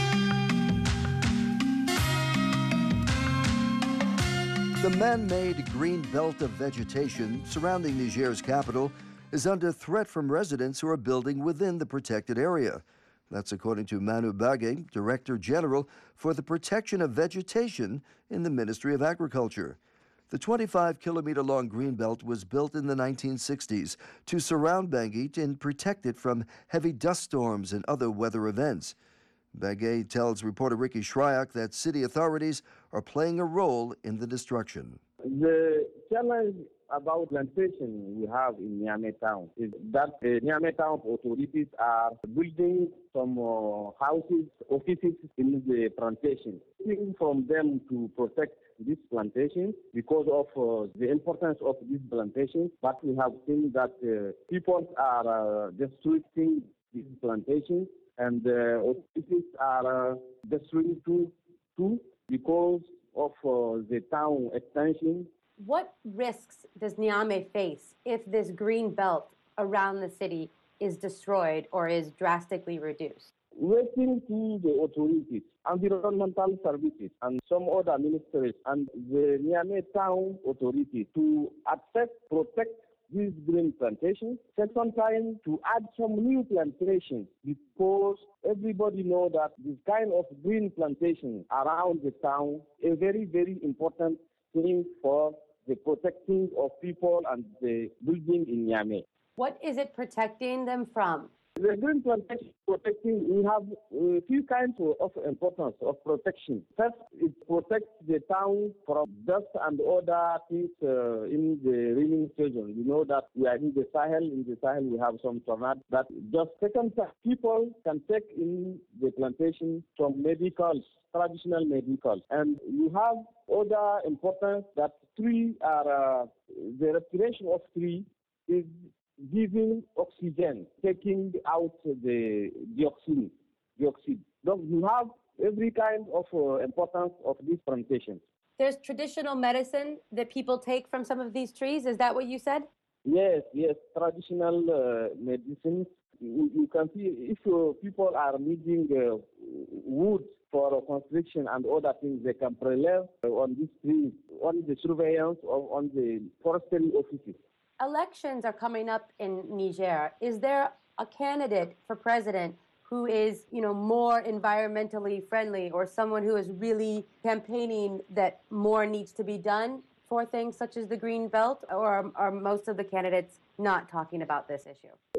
The man-made green belt of vegetation surrounding Niger's capital is under threat from residents who are building within the protected area. That's according to Manu Bage, Director General for the Protection of Vegetation in the Ministry of Agriculture. The twenty-five kilometer long green belt was built in the nineteen sixties to surround Bangui and protect it from heavy dust storms and other weather events. Bagay tells reporter Ricky Shryak that city authorities are playing a role in the destruction. The challenge about plantation we have in Niamey town is that the Niamey town authorities are building some uh, houses, offices in the plantation, asking from them to protect this plantation because of uh, the importance of this plantation. But we have seen that uh, people are uh, destructing these plantations, and the uh, offices are uh, destroying too, too because of uh, the town extension. What risks does Niamey face if this green belt around the city is destroyed or is drastically reduced? Waiting to the authorities, environmental services, and some other ministries and the Niamey town authority to accept, protect these green plantations, take some time to add some new plantations because everybody knows that this kind of green plantation around the town is a very, very important thing for the protecting of people and the building in Niamey. What is it protecting them from? The green plantation protecting, we have a few kinds of importance of protection. First, it protects the town from dust and other things uh, in the raining season. You know that we are in the Sahel. In the Sahel, we have some tornadoes. That just second, people can take in the plantation some medicals, traditional medicals. And you have other importance that trees are, uh, the respiration of trees is giving oxygen, taking out the dioxin, dioxide. So you have every kind of uh, importance of this plantation. There's traditional medicine that people take from some of these trees. Is that what you said? Yes, yes, traditional uh, medicines. You, you can see if uh, people are needing uh, wood for construction and other things, they can preleve on these trees, on the surveillance or on the forestry offices. Elections are coming up in Niger. Is there a candidate for president who is, you know, more environmentally friendly, or someone who is really campaigning that more needs to be done for things such as the green belt, or are most of the candidates not talking about this issue? We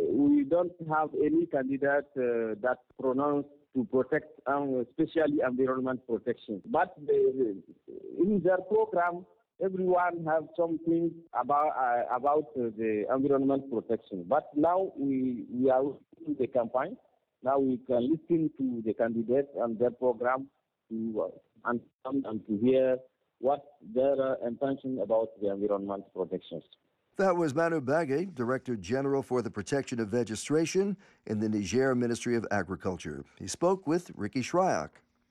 don't have any candidate uh, that pronounced to protect, um, especially environment protection. But the, in their program, everyone have something about uh, about uh, the environment protection. But now we we are in the campaign. Now we can listen to the candidates and their program to uh, understand and to hear what their uh, intention about the environment protections. That was Manu Bagay, Director General for the Protection of Vegetation in the Niger Ministry of Agriculture. He spoke with Ricky Shryock.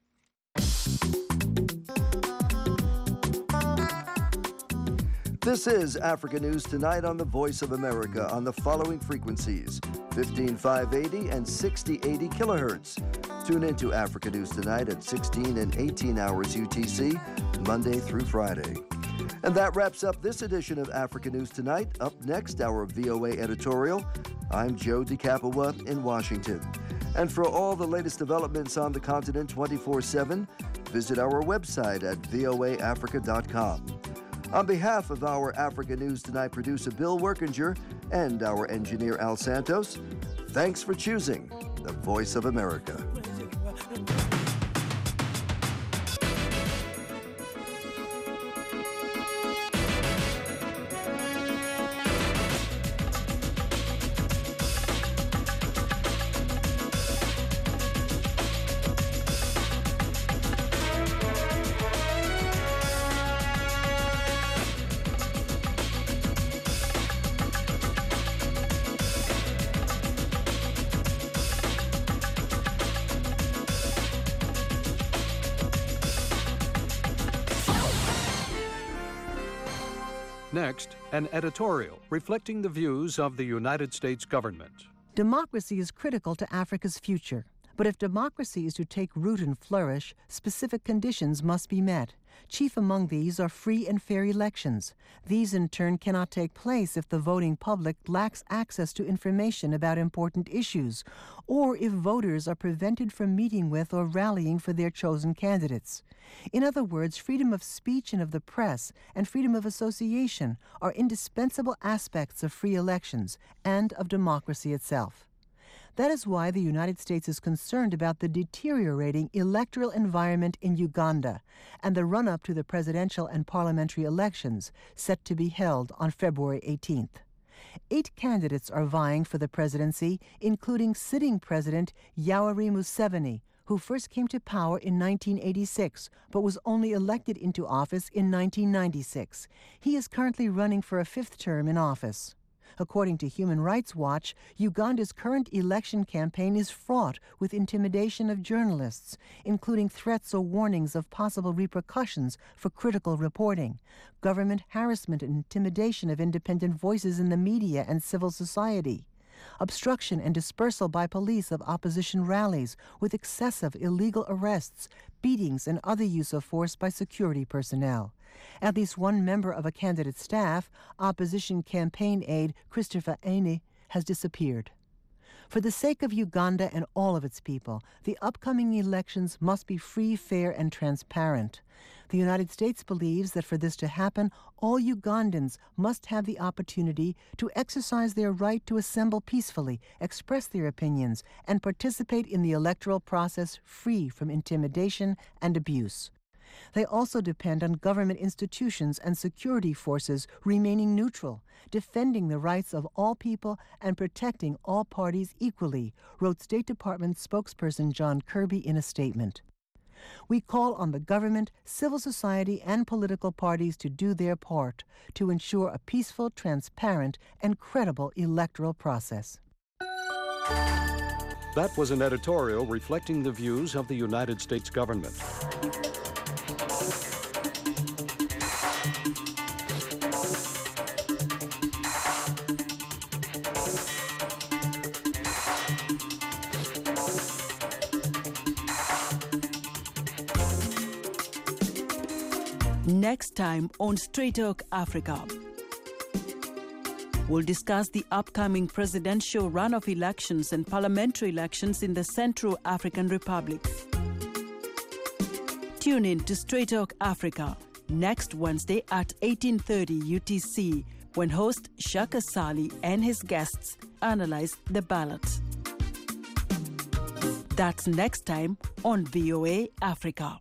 This is Africa News Tonight on the Voice of America on the following frequencies: fifteen five eighty and sixty eighty kilohertz. Tune into Africa News Tonight at sixteen and eighteen hours U T C, Monday through Friday. And that wraps up this edition of Africa News Tonight. Up next, our V O A editorial. I'm Joe DeCapua in Washington. And for all the latest developments on the continent twenty-four seven, visit our website at V O A Africa dot com. On behalf of our Africa News Tonight producer Bill Workinger and our engineer Al Santos, thanks for choosing the Voice of America. Next, an editorial reflecting the views of the United States government. Democracy is critical to Africa's future. But if democracy is to take root and flourish, specific conditions must be met. Chief among these are free and fair elections. These, in turn, cannot take place if the voting public lacks access to information about important issues, or if voters are prevented from meeting with or rallying for their chosen candidates. In other words, freedom of speech and of the press and freedom of association are indispensable aspects of free elections and of democracy itself. That is why the United States is concerned about the deteriorating electoral environment in Uganda and the run-up to the presidential and parliamentary elections set to be held on February eighteenth. Eight candidates are vying for the presidency, including sitting President Yoweri Museveni, who first came to power in nineteen eighty-six, but was only elected into office in nineteen ninety-six. He is currently running for a fifth term in office. According to Human Rights Watch, Uganda's current election campaign is fraught with intimidation of journalists, including threats or warnings of possible repercussions for critical reporting, government harassment and intimidation of independent voices in the media and civil society, obstruction and dispersal by police of opposition rallies with excessive illegal arrests, beatings, and other use of force by security personnel. At least one member of a candidate's staff, opposition campaign aide Christopher Aine, has disappeared. For the sake of Uganda and all of its people, the upcoming elections must be free, fair, and transparent. The United States believes that for this to happen, all Ugandans must have the opportunity to exercise their right to assemble peacefully, express their opinions, and participate in the electoral process free from intimidation and abuse. They also depend on government institutions and security forces remaining neutral, defending the rights of all people and protecting all parties equally, wrote State Department spokesperson John Kirby in a statement. We call on the government, civil society, and political parties to do their part to ensure a peaceful, transparent, and credible electoral process. That was an editorial reflecting the views of the United States government. Next time on Straight Talk Africa, we'll discuss the upcoming presidential runoff elections and parliamentary elections in the Central African Republic. Tune in to Straight Talk Africa next Wednesday at eighteen thirty U T C, when host Shaka Sali and his guests analyze the ballot. That's next time on V O A Africa.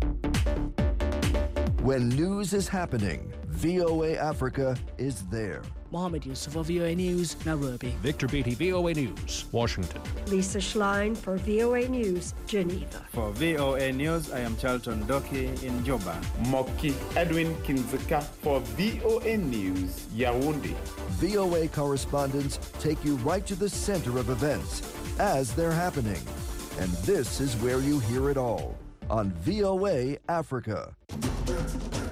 When news is happening, V O A Africa is there. Mohammed Yusuf for V O A News, Nairobi. Victor Beatty, V O A News, Washington. Lisa Schlein for V O A News, Geneva. For V O A News, I am Charlton Doki in Juba. Moki Edwin Kinzika for V O A News, Yaoundé. V O A correspondents take you right to the center of events as they're happening. And this is where you hear it all on V O A Africa.